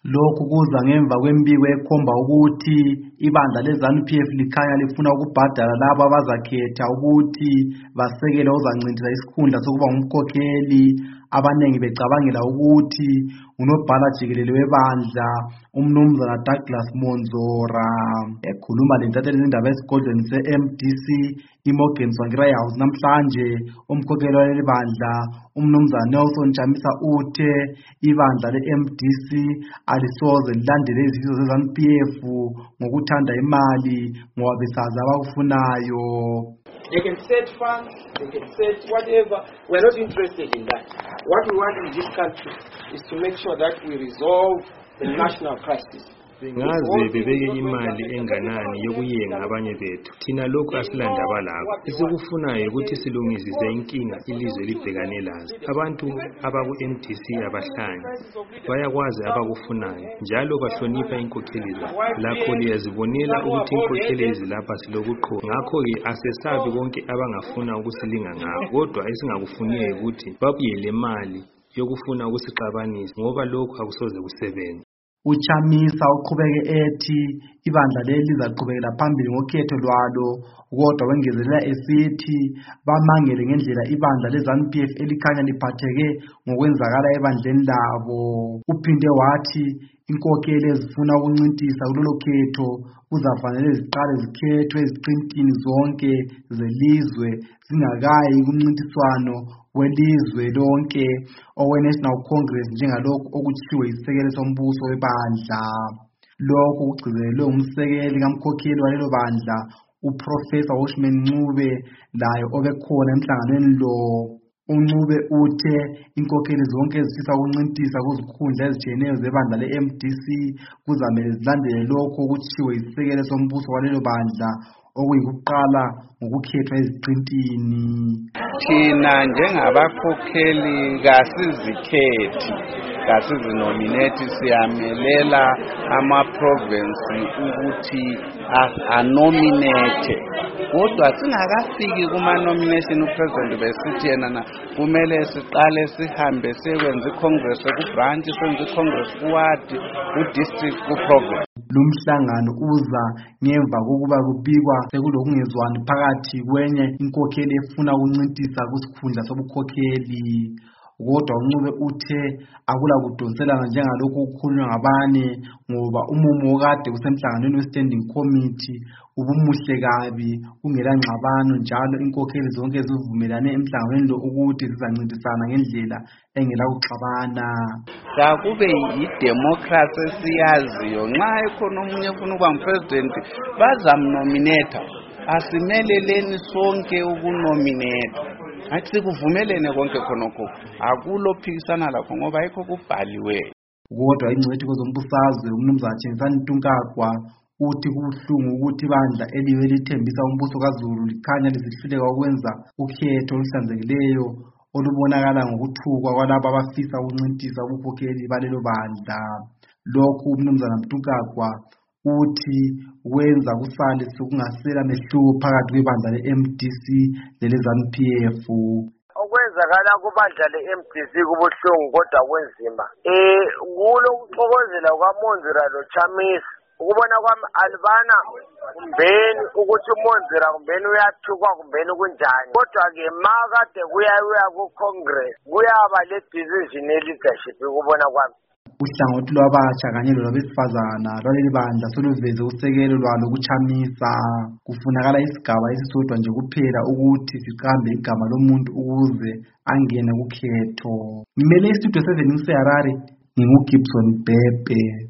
Lokhu kuza ngemva kwembiko ekhomba ukuthi ibandla leZANU-PF likhanya lifuna ukubhadala labo abazakhetha ukuthi basekele uzancintisa isikhundla sokuba ngumkhokheli, abanengi becabangela ukuthi unobhala jikelele webandla umnumzana Douglas Monzora. Ekhuluma lentatheli izindaba esigodlweni se-MDC iMorgan Tsvangirai House namhlanje, umkhokheli waleli bandla umnumzana Nelson Chamisa uthe ibandla le-MDC alisoze lilandele izifiso ze-ZANU-PF ngokuthanda imali ngoba besazi abakufunayo. They can set funds, they can set whatever. We're not interested in that. What we want in this country is to make sure that we resolve the national crisis. Singaze bebeke imali enganani yokuyenga abanye bethu. Thina lokhu asilandaba lapho. Esikufunayo ukuthi silungisise inkinga ilizwe libhekane lazo. Abantu abaku-MDC abahlanye bayakwazi abakufunayo njalo bahlonipha inkokheli zabo. Lakho liyazibonela ukuthi inkokheli ezilapha silokuqhuba. Ngakho-ke asesabi konke abangafuna ukusilinga ngakho. Kodwa esingakufuniyo ukuthi babuye le mali yokufuna ukusixabanisa ngoba lokhu akusoze kusebenze. UChamisa uqhubeke ethi ibandla leli lizaqhubekela phambili ngokhetho lwalo, kodwa wengezelela esithi bamangele ngendlela ibandla leZANU-PF elikhanya liphatheke ngokwenzakala ebandleni labo. Uphinde wathi inkokheli ezifuna ukuncintisa kulolo khetho kuzafanele ziqale zikhethwe eziqintini zonke zelizwe zingakayi kumncintiswano welizwe lonke owe-National Congress njengalokhu okutshiwo isekelo sombuso webandla. Lokhu kugcizelelwe umsekeli kamkhokheli walelo bandla uProfessor Hoshman Ncube laye obekhona emhlanganweni lo. uNcube uthe inkokheli zonke ezifisa ukuncintisa kuzikhundla ezitshiyeneyo zebandla le-MDC kuzamele zilandele lokho okutshiwo isekelo sombuso walelo bandla okuyikuqala ngokukhethwa eziqintini. Thina njengabakhokheli kasizikhethi kasizinominate siyamelela ama-province ukuthi anominate, kodwa singakafiki kuma-nomination upresident besithi yena kumele siqale sihambe sekwenza icongress ku-branch, senze icongress ku-ward, ku-district, ku-province. Lumhlangano uza ngemva kokuba kubikwa sekulokungezwani phakathi kwenye inkokheli efuna ukuncintisa kusikhundla sobukhokheli. Kodwa uNcube uthe akula kudonselana njengalokho okukhulunywa ngabane ngoba umumo okade kusemhlanganweni we-standing committee ubumuhle kabi kungela ngxabano, njalo inkokheli zonke zivumelane emhlanganweni lo ukuthi zizancintisana ngendlela engela kuxabana. Kakube yi-democracy siyaziyo, nxa ekhona omunye ufuna ukuba ngupresident bazamnominata, asimeleleni sonke ukunominata. Athi sikuvumelene konke khonokho, akulophikisana lakho ngoba ayikho kubhaliwe. Kodwa ingcwethi kwezombusazwe umnumzana Tshengisani Ntunkagwa uthi kubuhlungu ukuthi ibandla eliwe lithembisa umbuso kaZulu likhanya lisihluleka ukwenza ukhetho oluhlanzekileyo olubonakala ngokuthukwa kwalabo abafisa ukuncintisa ubukhokheli balelo bandla. Lokhu umnumzana Ntunkagwa uthi wenza kusale sokungasela mehluko phakathi kwebandla le-MDC lele-ZANU-PF. Okwenzakala kubandla le-MDC kubuhlungu kodwa kwenzima. Kulo kuxokozela kwaMonzera loChamisa ukubona kwami alibana kumbeni ukuthi uMonzera kumbeni uyathukwa kumbeni kunjani, kodwa-ke makade kuya ku-Congress kuyaba le-decision ye-leadership ukubona kwami. Uhlangothi lwabatsha kanye lolwabesifazana lwaleli bandla soluveze usekelo lwalo kuChamisa. Kufunakala isigaba esisodwa nje kuphela ukuthi siqambe igama lomuntu ukuze angene kukhetho. Ngimele istudio 7 ngiseHarare, nginguGibson Bhebhe.